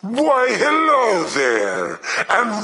Why, hello there, and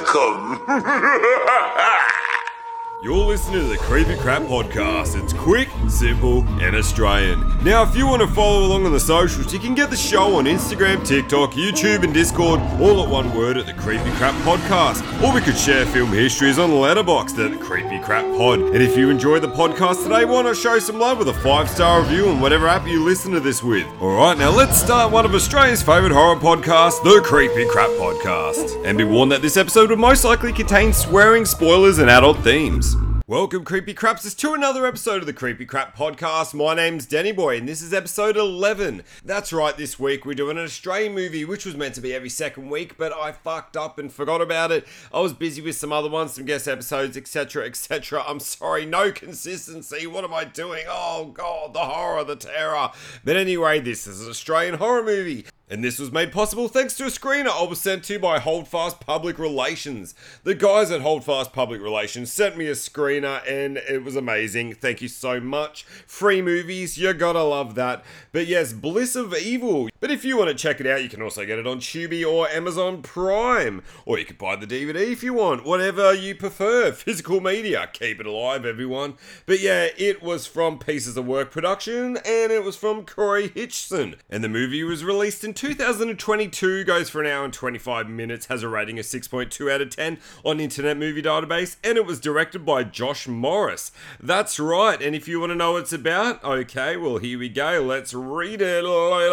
welcome. You're listening to the Creepy Crap Podcast. It's quick, simple, and Australian. Now, if you want to follow along on the socials, you can get the show on Instagram, TikTok, YouTube, and Discord, all at one word at the Creepy Crap Podcast. Or we could share film histories on the Letterboxd at the Creepy Crap Pod. And if you enjoyed the podcast today, why not show some love with a 5-star review on whatever app you listen to this with? Alright, now let's start one of Australia's favourite horror podcasts, the Creepy Crap Podcast. And be warned that this episode will most likely contain swearing, spoilers, and adult themes. Welcome, Creepy Crapsters, to another episode of the Creepy Crap Podcast. My name's Danny Boy, and this is episode 11. That's right, this week we're doing an Australian movie, which was meant to be every second week, but I fucked up and forgot about it. I was busy with some other ones, some guest episodes, etc., etc. I'm sorry, no consistency. What am I doing? Oh, God, the horror, the terror. But anyway, this is an Australian horror movie. And this was made possible thanks to a screener I was sent to by Holdfast Public Relations. The guys at Holdfast Public Relations sent me a screener and it was amazing. Thank you so much. Free movies, you gotta love that. But yes, Bliss of Evil. But if you want to check it out, you can also get it on Tubi or Amazon Prime. Or you can buy the DVD if you want. Whatever you prefer. Physical media. Keep it alive, everyone. But yeah, it was from Pieces of Work Production and it was from Corey Hitchson. And the movie was released in 2022, goes for an hour and 25 minutes, has a rating of 6.2 out of 10 on Internet Movie Database, and it was directed by Josh Morris. That's right, and if you want to know what it's about, okay, well, here we go. Let's read it.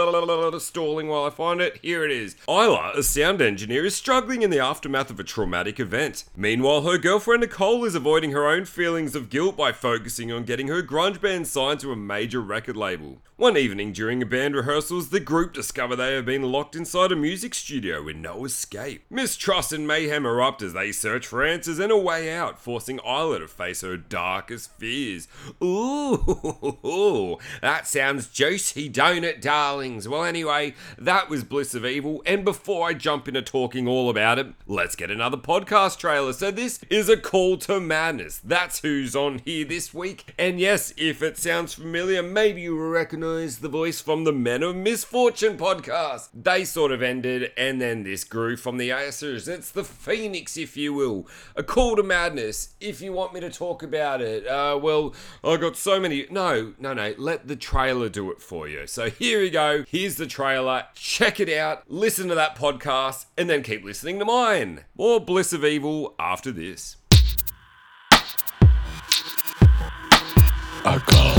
Stalling while I find it. Here it is. Isla, a sound engineer, is struggling in the aftermath of a traumatic event. Meanwhile, her girlfriend Nicole is avoiding her own feelings of guilt by focusing on getting her grunge band signed to a major record label. One evening during a band rehearsals, the group discover they have been locked inside a music studio with no escape. Mistrust and mayhem erupt as they search for answers and a way out, forcing Isla to face her darkest fears. Ooh, that sounds juicy, don't it, darlings? Well, anyway, that was Bliss of Evil, and before I jump into talking all about it, let's get another podcast trailer. So this is A Call to Madness. That's who's on here this week. And yes, if it sounds familiar, maybe you recognize the voice from the Men of Misfortune podcast. They sort of ended, and then this grew from the Aces. It's the Phoenix, if you will. A Call to Madness. If you want me to talk about it, well, I got so many. No. Let the trailer do it for you. So here we go. Here's the trailer. Check it out. Listen to that podcast, and then keep listening to mine. More Bliss of Evil after this. A call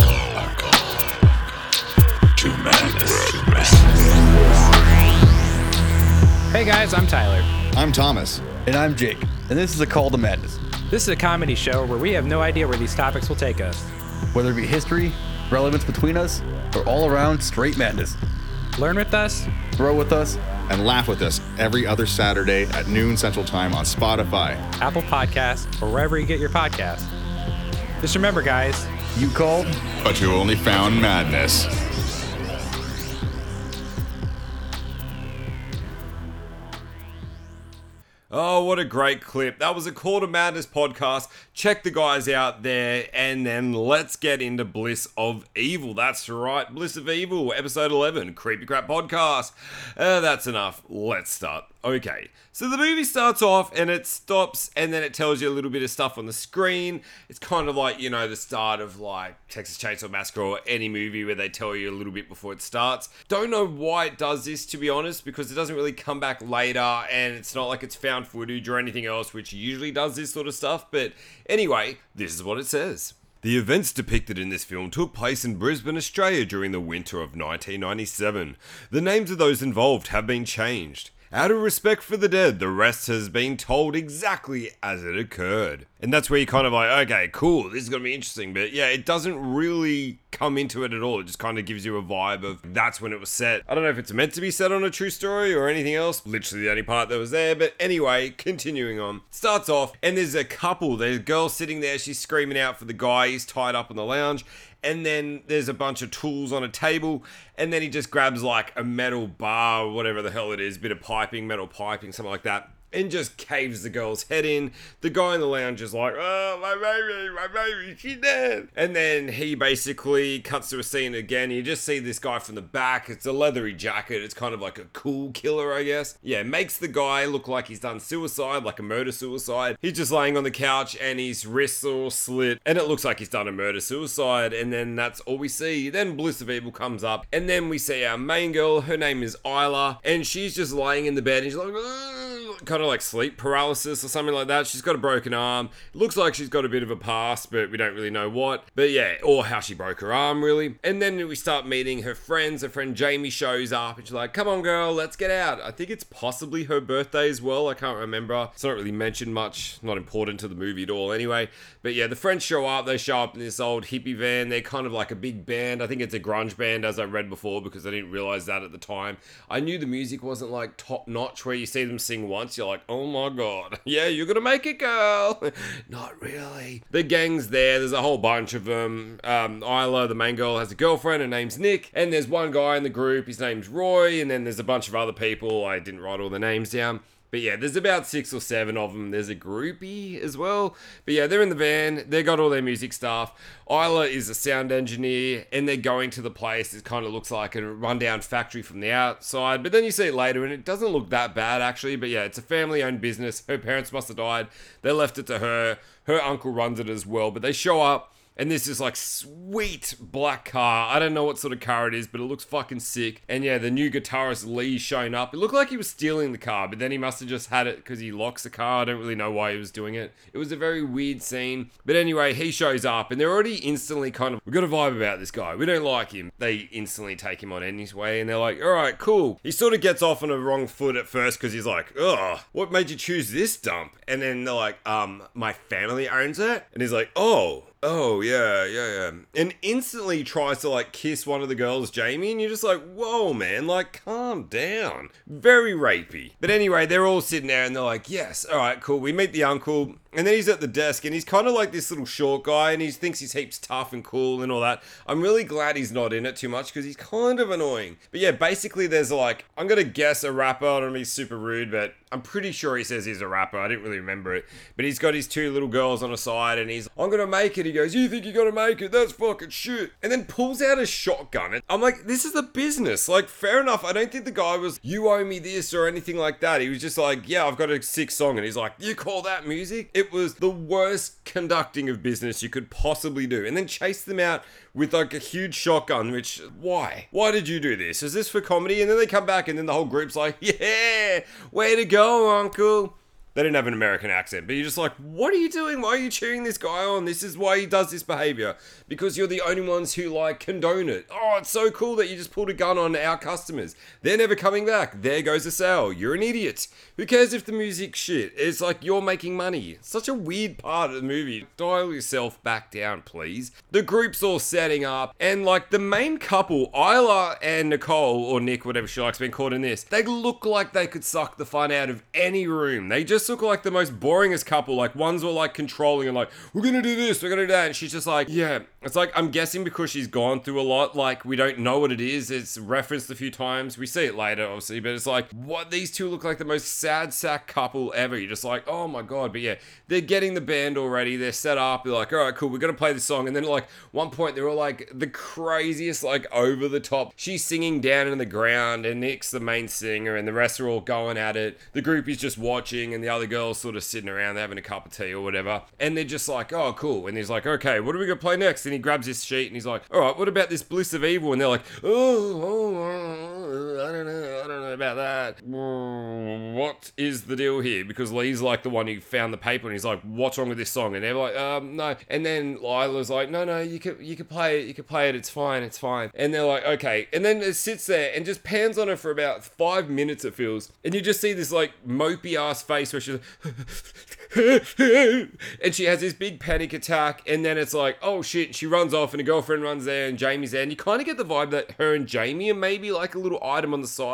to madness. Hey guys, I'm Tyler. I'm Thomas. And I'm Jake. And this is A Call to Madness. This is a comedy show where we have no idea where these topics will take us. Whether it be history, relevance between us, or all around straight madness. Learn with us, Grow with us, And laugh with us every other Saturday at noon Central Time on Spotify, Apple Podcasts, or wherever you get your podcasts. Just remember, guys, you called, but you only found madness. Oh, what a great clip. That was a Call to Madness podcast. Check the guys out there, and then let's get into Bliss of Evil. That's right, Bliss of Evil, episode 11, Creepy Crap podcast. That's enough. Let's start. Okay, so the movie starts off and it stops and then it tells you a little bit of stuff on the screen. It's kind of like, you know, the start of like Texas Chainsaw Massacre or any movie where they tell you a little bit before it starts. Don't know why it does this, to be honest, because it doesn't really come back later and it's not like it's found footage or anything else which usually does this sort of stuff. But anyway, this is what it says. The events depicted in this film took place in Brisbane, Australia during the winter of 1997. The names of those involved have been changed. Out of respect for the dead, the rest has been told exactly as it occurred. And that's where you're kind of like, okay, cool, this is going to be interesting. But yeah, it doesn't really come into it at all. It just kind of gives you a vibe of that's when it was set. I don't know if it's meant to be set on a true story or anything else. Literally the only part that was there. But anyway, continuing on. Starts off and there's a couple. There's a girl sitting there. She's screaming out for the guy. He's tied up in the lounge. And then there's a bunch of tools on a table, and then he just grabs like a metal bar or whatever the hell it is, bit of piping, metal piping, something like that, and just caves the girl's head in. The guy in the lounge is like, oh, my baby, she's dead. And then he basically cuts to a scene again. You just see this guy from the back. It's a leathery jacket. It's kind of like a cool killer, I guess. Yeah, makes the guy look like he's done suicide, like a murder-suicide. He's just laying on the couch and his wrists are all slit, and it looks like he's done a murder-suicide, and then that's all we see. Then Bliss of Evil comes up, and then we see our main girl. Her name is Isla, and she's just laying in the bed, and she's like, kind of like sleep paralysis or something like that. She's got a broken arm. It looks like she's got a bit of a past, but we don't really know what. But yeah, or how she broke her arm, really. And then we start meeting her friends. Her friend Jamie shows up, and she's like, come on, girl, let's get out. I think it's possibly her birthday as well. I can't remember. It's not really mentioned much. Not important to the movie at all anyway. But yeah, the friends show up. They show up in this old hippie van. They're kind of like a big band. I think it's a grunge band, as I read before, because I didn't realize that at the time. I knew the music wasn't like top notch, where you see them sing once, you're like, oh my god, yeah, you're gonna make it, girl. Not really. The gang's there. There's a whole bunch of them. Isla, the main girl, has a girlfriend. Her name's Nick. And there's one guy in the group. His name's Roy. And then there's a bunch of other people. I didn't write all the names down. But yeah, there's about 6 or 7 of them. There's a groupie as well. But yeah, they're in the van. They got all their music stuff. Isla is a sound engineer, and they're going to the place. It kind of looks like a rundown factory from the outside. But then you see it later, and it doesn't look that bad, actually. But yeah, it's a family-owned business. Her parents must have died. They left it to her. Her uncle runs it as well. But they show up. And this is like sweet black car. I don't know what sort of car it is, but it looks fucking sick. And yeah, the new guitarist Lee's shown up. It looked like he was stealing the car, but then he must have just had it because he locks the car. I don't really know why he was doing it. It was a very weird scene. But anyway, he shows up and they're already instantly kind of, we've got a vibe about this guy. We don't like him. They instantly take him on anyway. And they're like, all right, cool. He sort of gets off on a wrong foot at first because he's like, ugh, what made you choose this dump? And then they're like, my family owns it. And he's like, oh, yeah. And instantly tries to like kiss one of the girls, Jamie, and you're just like, whoa, man, like, calm down. Very rapey. But anyway, they're all sitting there and they're like, yes, all right, cool. We meet the uncle. And then he's at the desk and he's kind of like this little short guy and he thinks he's heaps tough and cool and all that. I'm really glad he's not in it too much because he's kind of annoying. But yeah, basically there's like, I'm going to guess a rapper. I don't want to be super rude, but I'm pretty sure he says he's a rapper. I didn't really remember it. But he's got his 2 little girls on the side and he's, I'm going to make it. He goes, you think you're going to make it? That's fucking shit. And then pulls out a shotgun. I'm like, this is a business. Like, fair enough. I don't think the guy was, you owe me this or anything like that. He was just like, yeah, I've got a sick song. And he's like, you call that music? It was the worst conducting of business you could possibly do. And then chase them out with like a huge shotgun, which, why? Why did you do this? Is this for comedy? And then they come back and then the whole group's like, yeah, way to go, uncle. They didn't have an American accent, but you're just like, what are you doing? Why are you cheering this guy on? This is why he does this behavior. Because you're the only ones who like condone it. Oh, it's so cool that you just pulled a gun on our customers. They're never coming back. There goes a sale. You're an idiot. Who cares if the music's shit? It's like you're making money. It's such a weird part of the movie. Dial yourself back down, please. The group's all setting up, and like the main couple, Isla and Nicole, or Nick, whatever she likes being called in this, they look like they could suck the fun out of any room. They just look like the most boringest couple. Like one's all like controlling and like, we're gonna do this, we're gonna do that, and she's just like, yeah. It's like, I'm guessing because she's gone through a lot, like we don't know what it is. It's referenced a few times. We see it later, obviously, but it's like, what? These two look like the most sad sack couple ever. You're just like, oh my god. But yeah, they're getting the band already. They're set up. They're like, all right, cool, we're gonna play the song. And then like one point, they're all like the craziest, like over the top. She's singing down in the ground, and Nick's the main singer, and the rest are all going at it. The group is just watching, and the other girls sort of sitting around, they're having a cup of tea or whatever. And they're just like, oh, cool. And he's like, okay, what are we gonna play next? And he grabs his sheet and he's like, all right, what about this Bliss of Evil? And they're like, I don't know about that. What is the deal here? Because Lee's like the one who found the paper and he's like, what's wrong with this song? And they're like, no. And then Lila's like, no, you can play it, it's fine. And they're like, okay. And then it sits there and just pans on her for about 5 minutes, it feels. And you just see this like mopey ass face where she's like, and she has this big panic attack, and then it's like, oh shit, she runs off and her girlfriend runs there and Jamie's there, and you kind of get the vibe that her and Jamie are maybe like a little item on the side. Jamie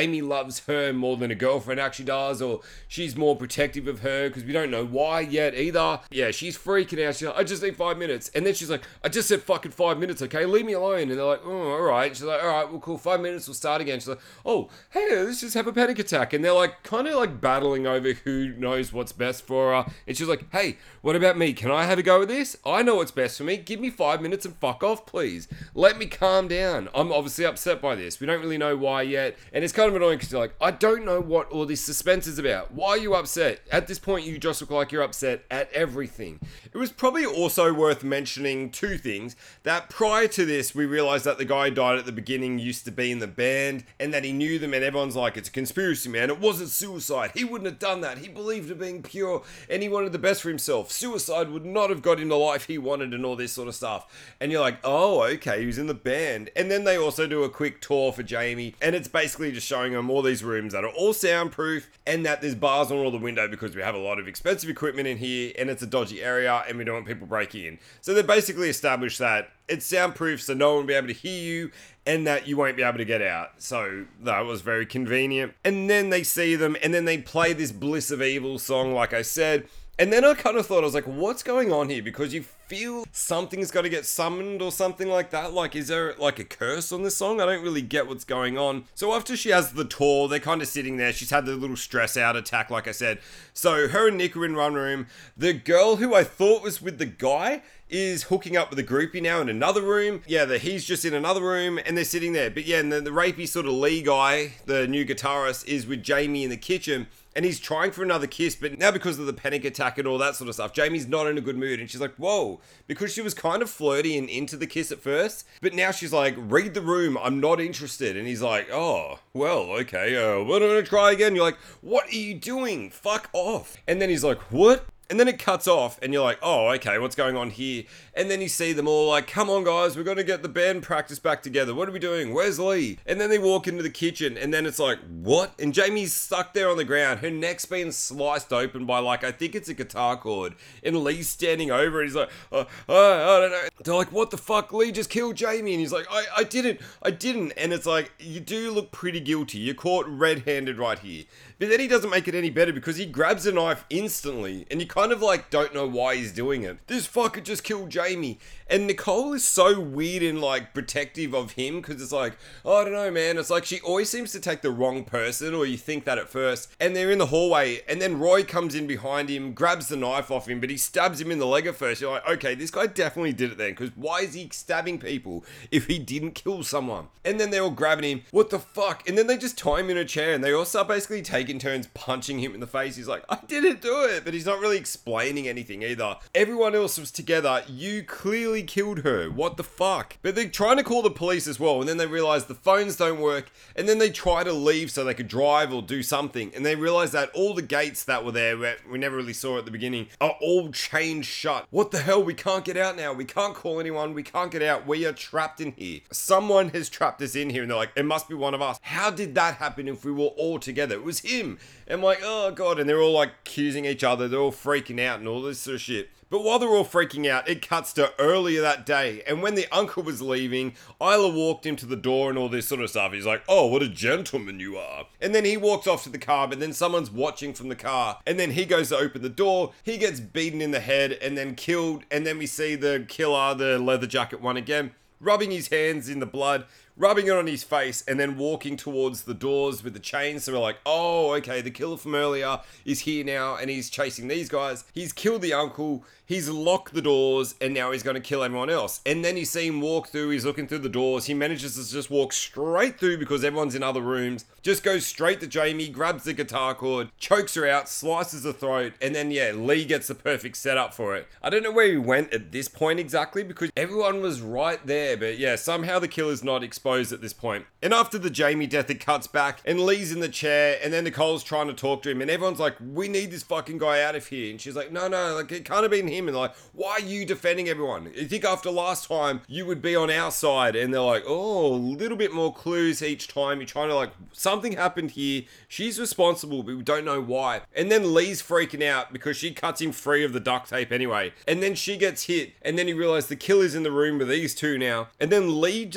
Jamie loves her more than a girlfriend actually does, or she's more protective of her, because we don't know why yet either. Yeah, she's freaking out. She's like, I just need 5 minutes. And then she's like, I just said fucking 5 minutes, okay? Leave me alone. And they're like, oh, all right. She's like, all right, well, cool. 5 minutes, we'll start again. She's like, oh, hey, let's just have a panic attack. And they're like, kind of like battling over who knows what's best for her. And she's like, hey, what about me? Can I have a go at this? I know what's best for me. Give me 5 minutes and fuck off, please. Let me calm down. I'm obviously upset by this. We don't really know why yet. And it's kind of annoying because you're like, I don't know what all this suspense is about. Why are you upset? At this point, you just look like you're upset at everything. It was probably also worth mentioning two things. That prior to this, we realized that the guy who died at the beginning used to be in the band and that he knew them, and everyone's like, it's a conspiracy, man. It wasn't suicide. He wouldn't have done that. He believed in being pure and he wanted the best for himself. Suicide would not have got him the life he wanted and all this sort of stuff. And you're like, oh, okay, he was in the band. And then they also do a quick tour for Jamie, and it's basically just showing him all these rooms that are all soundproof and that there's bars on all the window because we have a lot of expensive equipment in here and it's a dodgy area and we don't want people breaking in. So they basically established that it's soundproof so no one will be able to hear you and that you won't be able to get out. So that was very convenient. And then they see them and then they play this Bliss of Evil song, like I said. And then I kind of thought, I was like, what's going on here? Because you feel something's got to get summoned or something like that. Like, is there like a curse on this song? I don't really get what's going on. So after she has the tour, they're kind of sitting there. She's had the little stress out attack, like I said. So her and Nick are in one room. The girl who I thought was with the guy is hooking up with a groupie now in another room. Yeah, he's just in another room and they're sitting there. But yeah, and the rapey sort of Lee guy, the new guitarist, is with Jamie in the kitchen. And he's trying for another kiss, but now because of the panic attack and all that sort of stuff, Jamie's not in a good mood. And she's like, whoa, because she was kind of flirty and into the kiss at first. But now she's like, read the room, I'm not interested. And he's like, oh, well, okay, we're gonna try again. You're like, what are you doing? Fuck off. And then he's like, what? And then it cuts off and you're like, oh, okay, what's going on here? And then you see them all like, come on guys, we're going to get the band practice back together. What are we doing? Where's Lee? And then they walk into the kitchen and then it's like, what? And Jamie's stuck there on the ground. Her neck's been sliced open by like, I think it's a guitar cord. And Lee's standing over and he's like, I don't know. They're like, what the fuck? Lee just killed Jamie. And he's like, I didn't. And it's like, you do look pretty guilty. You're caught red-handed right here. But then he doesn't make it any better because he grabs a knife instantly and you kind of like don't know why he's doing it. This fucker just killed Jamie. And Nicole is so weird and like protective of him because it's like, oh, I don't know, man. It's like she always seems to take the wrong person, or you think that at first. And they're in the hallway and then Roy comes in behind him, grabs the knife off him, but he stabs him in the leg at first. You're like, okay, this guy definitely did it then, because why is he stabbing people if he didn't kill someone? And then they're all grabbing him. What the fuck? And then they just tie him in a chair and they all start basically taking turns punching him in the face. He's like, I didn't do it, but he's not really explaining anything either. Everyone else was together. You clearly killed her. What the fuck? But they're trying to call the police as well, and then they realize the phones don't work, and then they try to leave so they could drive or do something, and they realize that all the gates that were there, we never really saw at the beginning, are all chained shut. What the hell? We can't get out now. We can't call anyone. We can't get out. We are trapped in here. Someone has trapped us in here, and they're like, it must be one of us. How did that happen if we were all together? It was him. And I'm like, oh god, and they're all like accusing each other, they're all freaking out and all this sort of shit. But while they're all freaking out, it cuts to earlier that day, and when the uncle was leaving, Isla walked him to the door and all this sort of stuff. He's like, oh, what a gentleman you are. And then he walks off to the car, but then someone's watching from the car, and then he goes to open the door, he gets beaten in the head and then killed, and then we see the killer, the leather jacket one again, rubbing his hands in the blood, rubbing it on his face, and then walking towards the doors with the chains. So we're like, oh, okay, the killer from earlier is here now, and he's chasing these guys. He's killed the uncle, he's locked the doors, and now he's going to kill everyone else. And then you see him walk through, he's looking through the doors, he manages to just walk straight through because everyone's in other rooms, just goes straight to Jamie, grabs the guitar cord, chokes her out, slices the throat, and then, yeah, Lee gets the perfect setup for it. I don't know where he went at this point exactly because everyone was right there, but yeah, somehow the killer's not exposed at this point. And after the Jamie death, it cuts back and Lee's in the chair, and then Nicole's trying to talk to him, and everyone's like, we need this fucking guy out of here. And she's like, no, like, it can't have been him. And like, why are you defending everyone? You think after last time you would be on our side? And they're like, oh, a little bit more clues each time. You're trying to like, something happened here. She's responsible, but we don't know why. And then Lee's freaking out because she cuts him free of the duct tape anyway. And then she gets hit, and then he realizes the killer's in the room with these two now. And then Lee just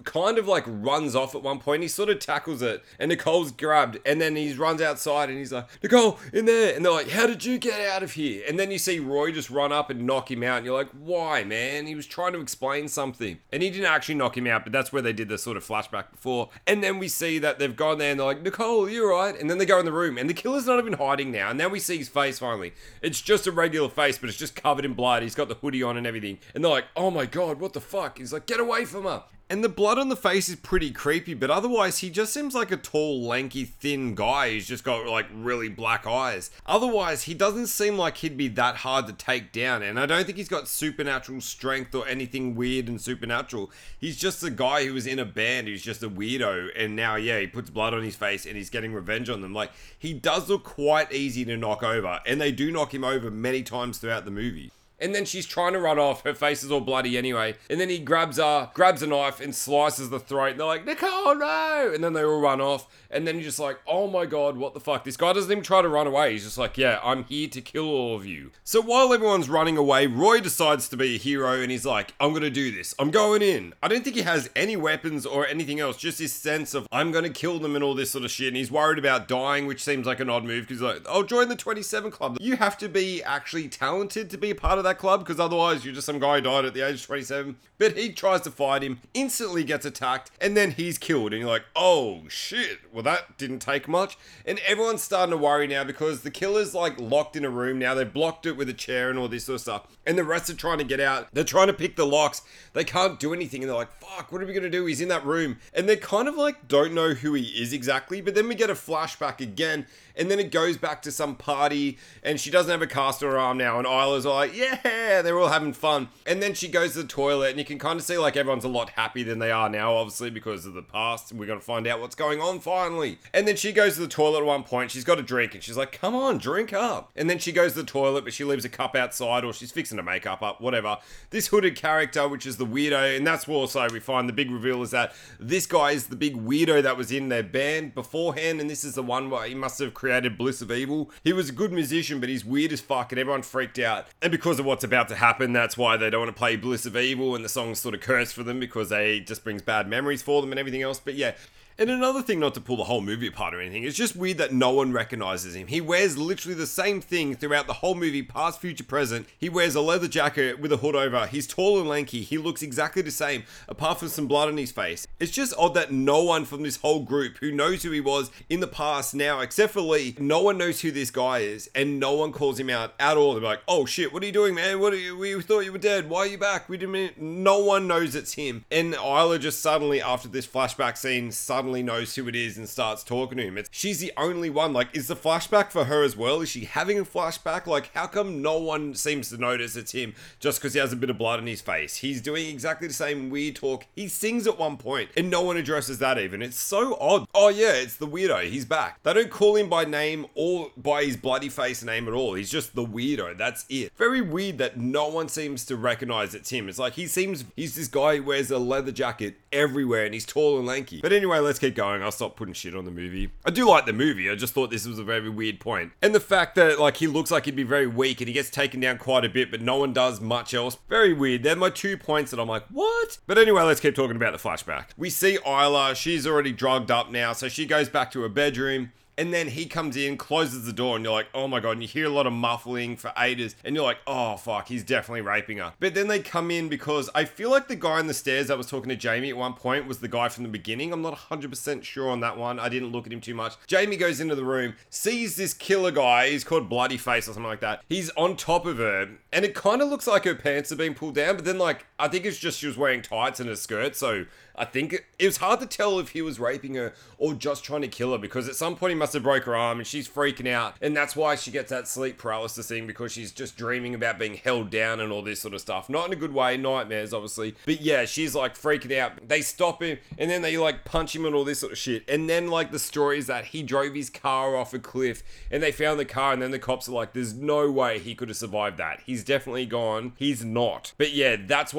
kind of like runs off at one point. He sort of tackles it and Nicole's grabbed and then he runs outside and he's like, Nicole, in there. And they're like, how did you get out of here? And then you see Roy just run up and knock him out and you're like, why, man? He was trying to explain something. And he didn't actually knock him out, but that's where they did the sort of flashback before. And then we see that they've gone there and they're like, Nicole, you alright? And then they go in the room and the killer's not even hiding now. And now we see his face finally. It's just a regular face, but it's just covered in blood. He's got the hoodie on and everything. And they're like, oh my god, what the fuck? He's like, get away from her. And the blood on the face is pretty creepy, but otherwise he just seems like a tall, lanky, thin guy who's just got like really black eyes. Otherwise, he doesn't seem like he'd be that hard to take down, and I don't think he's got supernatural strength or anything weird and supernatural. He's just a guy who was in a band who's just a weirdo, and now, yeah, he puts blood on his face and he's getting revenge on them. Like, he does look quite easy to knock over, and they do knock him over many times throughout the movie. And then she's trying to run off. Her face is all bloody anyway. And then he grabs a knife and slices the throat. And they're like, Nicole, no! And then they all run off. And then you're just like, oh my god, what the fuck? This guy doesn't even try to run away. He's just like, yeah, I'm here to kill all of you. So while everyone's running away, Roy decides to be a hero. And he's like, I'm gonna do this. I'm going in. I don't think he has any weapons or anything else. Just his sense of, I'm gonna kill them and all this sort of shit. And he's worried about dying, which seems like an odd move. Because he's like, I'll join the 27 Club. You have to be actually talented to be a part of that club, because otherwise you're just some guy who died at the age of 27. But he tries to fight him, instantly gets attacked, and then he's killed. And you're like, oh shit, well that didn't take much. And everyone's starting to worry now because the killer's like locked in a room now. They've blocked it with a chair and all this sort of stuff. And the rest are trying to get out. They're trying to pick the locks. They can't do anything. And they're like, fuck, what are we going to do? He's in that room. And they kind of like don't know who he is exactly. But then we get a flashback again. And then it goes back to some party. And she doesn't have a cast on her arm now. And Isla's all like, yeah, they're all having fun. And then she goes to the toilet. And you can kind of see like everyone's a lot happier than they are now, obviously, because of the past. And we're going to find out what's going on finally. And then she goes to the toilet at one point. She's got a drink. And she's like, come on, drink up. And then she goes to the toilet, but she leaves a cup outside, or she's fixing to make up, whatever. This hooded character, which is the weirdo, and that's also we find the big reveal is that this guy is the big weirdo that was in their band beforehand, and this is the one where he must have created Bliss of Evil. He was a good musician, but he's weird as fuck, and everyone freaked out. And because of what's about to happen, that's why they don't want to play Bliss of Evil, and the song's sort of cursed for them because they just brings bad memories for them and everything else. But yeah. And another thing, not to pull the whole movie apart or anything, it's just weird that no one recognizes him. He wears literally the same thing throughout the whole movie, past, future, present. He wears a leather jacket with a hood over. He's tall and lanky. He looks exactly the same, apart from some blood on his face. It's just odd that no one from this whole group who knows who he was in the past now, except for Lee, no one knows who this guy is, and no one calls him out at all. They're like, oh shit, what are you doing, man? We thought you were dead. Why are you back? No one knows it's him. And Isla just suddenly, after this flashback scene, suddenly knows who it is and starts talking to him. She's the only one. Like, is the flashback for her as well? Is she having a flashback? Like, how come no one seems to notice it's him just because he has a bit of blood on his face? He's doing exactly the same weird talk. He sings at one point and no one addresses that even. It's so odd. Oh yeah, it's the weirdo. He's back. They don't call him by name or by his bloody face name at all. He's just the weirdo. That's it. Very weird that no one seems to recognize it's him. It's like he's this guy who wears a leather jacket everywhere and he's tall and lanky. But anyway, let's keep going. I'll stop putting shit on the movie. I do like the movie. I just thought this was a very weird point. And the fact that like he looks like he'd be very weak and he gets taken down quite a bit, but no one does much else. Very weird. They're my 2 points that I'm like, what? But anyway, let's keep talking about the flashback. We see Isla. She's already drugged up now, so she goes back to her bedroom. And then he comes in, closes the door, and you're like, oh my god, and you hear a lot of muffling for Ada's, and you're like, oh fuck, he's definitely raping her. But then they come in because I feel like the guy on the stairs that was talking to Jamie at one point was the guy from the beginning. I'm not 100% sure on that one. I didn't look at him too much. Jamie goes into the room, sees this killer guy, he's called Bloody Face or something like that. He's on top of her, and it kind of looks like her pants are being pulled down, but then like, I think it's just she was wearing tights and a skirt, so I think it was hard to tell if he was raping her or just trying to kill her, because at some point he must have broke her arm and she's freaking out, and that's why she gets that sleep paralysis thing, because she's just dreaming about being held down and all this sort of stuff. Not in a good way, nightmares obviously, but yeah, she's like freaking out. They stop him and then they like punch him and all this sort of shit, and then like the story is that he drove his car off a cliff and they found the car, and then the cops are like, there's no way he could have survived that. He's definitely gone. He's not. But yeah, that's why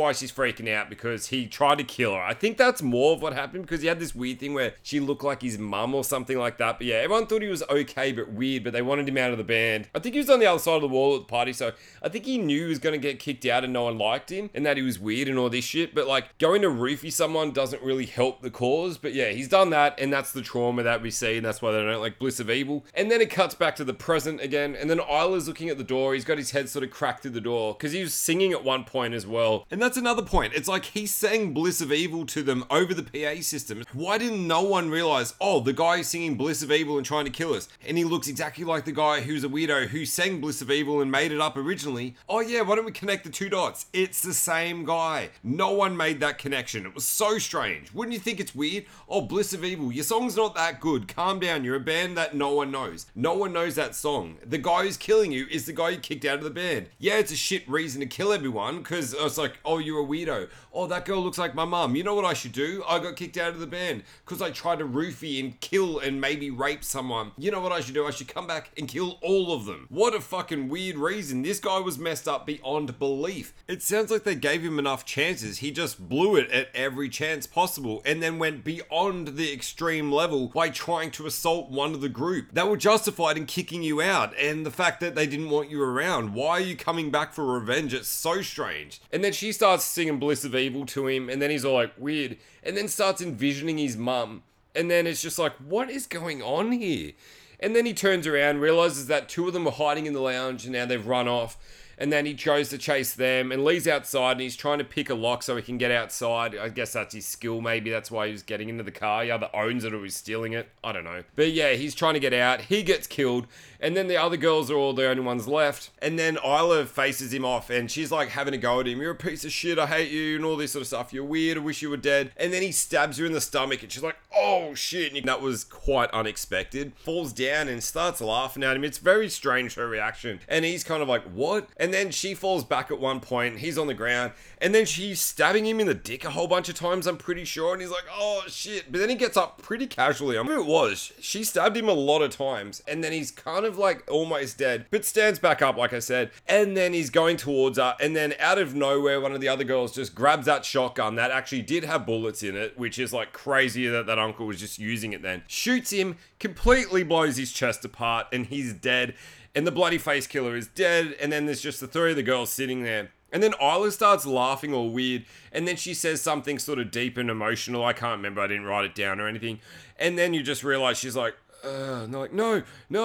why she's freaking out, because he tried to kill her. I think that's more of what happened, because he had this weird thing where she looked like his mum or something like that. But yeah, everyone thought he was okay but weird, but they wanted him out of the band. I think he was on the other side of the wall at the party, so I think he knew he was going to get kicked out and no one liked him and that he was weird and all this shit. But like, going to roofie someone doesn't really help the cause. But yeah, he's done that, and that's the trauma that we see, and that's why they don't like Bliss of Evil. And then it cuts back to the present again, and then Isla's looking at the door. He's got his head sort of cracked through the door because he was singing at one point as well. And that's another point. It's like he sang Bliss of Evil to them over the PA system. Why didn't no one realize, oh, the guy is singing Bliss of Evil and trying to kill us, and he looks exactly like the guy who's a weirdo who sang Bliss of Evil and made it up originally? Oh yeah, why don't we connect the two dots? It's the same guy. No one made that connection. It was so strange. Wouldn't you think it's weird? Oh, Bliss of Evil, your song's not that good. Calm down. You're a band that no one knows. No one knows that song. The guy who's killing you is the guy you kicked out of the band. Yeah, it's a shit reason to kill everyone, because it's like, oh, you're a weirdo. Oh, that girl looks like my mum. You know what I should do? I got kicked out of the band because I tried to roofie and kill and maybe rape someone. You know what I should do? I should come back and kill all of them. What a fucking weird reason. This guy was messed up beyond belief. It sounds like they gave him enough chances. He just blew it at every chance possible and then went beyond the extreme level by trying to assault one of the group. They were justified in kicking you out, and the fact that they didn't want you around. Why are you coming back for revenge? It's so strange. And then she starts singing Bliss of Evil to him, and then he's all like, weird, and then starts envisioning his mum. And then it's just like, what is going on here? And then he turns around, realizes that two of them were hiding in the lounge and now they've run off. And then he chose to chase them and Lee's outside and he's trying to pick a lock so he can get outside. I guess that's his skill, maybe. That's why he was getting into the car. He either owns it or he's stealing it. I don't know. But yeah, he's trying to get out. He gets killed. And then the other girls are all the only ones left. And then Isla faces him off and she's like having a go at him. You're a piece of shit. I hate you and all this sort of stuff. You're weird. I wish you were dead. And then he stabs her in the stomach and she's like, oh shit. And that was quite unexpected. Falls down and starts laughing at him. It's very strange, her reaction. And he's kind of like, what? And then she falls back at one point. He's on the ground. And then she's stabbing him in the dick a whole bunch of times, I'm pretty sure. And he's like, oh shit. But then he gets up pretty casually. I remember it was. She stabbed him a lot of times. And then he's kind of like almost dead, but stands back up, like I said. And then he's going towards her. And then out of nowhere, one of the other girls just grabs that shotgun that actually did have bullets in it, which is like crazy that that uncle was just using it then. Shoots him, completely blows his chest apart, and he's dead. And the bloody face killer is dead. And then there's just the three of the girls sitting there. And then Isla starts laughing all weird. And then she says something sort of deep and emotional. I can't remember. I didn't write it down or anything. And then you just realize she's like, and they're like, no.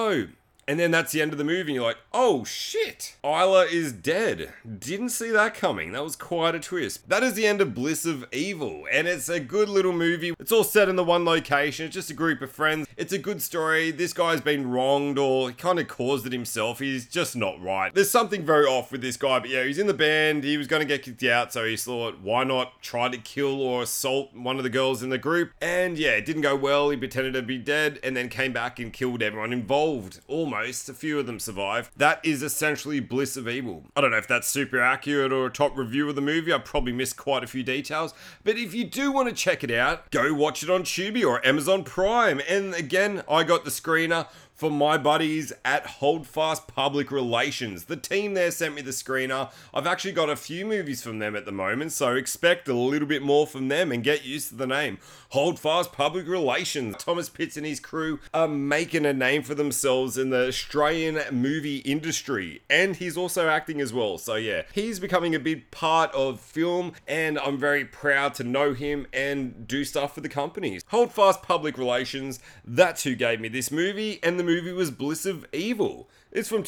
And then that's the end of the movie and you're like, oh shit, Isla is dead. Didn't see that coming. That was quite a twist. That is the end of Bliss of Evil, and it's a good little movie. It's all set in the one location. It's just a group of friends. It's a good story. This guy's been wronged or he kind of caused it himself. He's just not right. There's something very off with this guy, but yeah, he's in the band. He was going to get kicked out, so he thought, why not try to kill or assault one of the girls in the group? And yeah, it didn't go well. He pretended to be dead and then came back and killed everyone involved. Almost. A few of them survived. That is essentially Bliss of Evil. I don't know if that's super accurate or a top review of the movie. I probably missed quite a few details. But if you do want to check it out, go watch it on Tubi or Amazon Prime. And again, I got the screener for my buddies at Holdfast Public Relations. The team there sent me the screener. I've actually got a few movies from them at the moment, so expect a little bit more from them and get used to the name. Holdfast Public Relations. Thomas Pitts and his crew are making a name for themselves in the Australian movie industry, and he's also acting as well. So yeah, he's becoming a big part of film, and I'm very proud to know him and do stuff for the companies. Holdfast Public Relations, that's who gave me this movie, and the movie was Bliss of Evil. It's from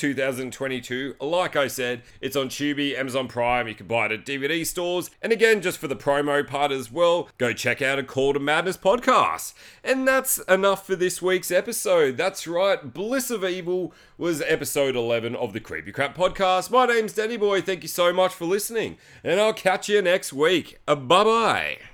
2022. Like I said, it's on Tubi, Amazon Prime. You can buy it at DVD stores. And again, just for the promo part as well, go check out A Call to Madness podcast. And that's enough for this week's episode. That's right, Bliss of Evil was episode 11 of the Creepy Crap podcast. My name's Danny Boy. Thank you so much for listening. And I'll catch you next week. Bye-bye.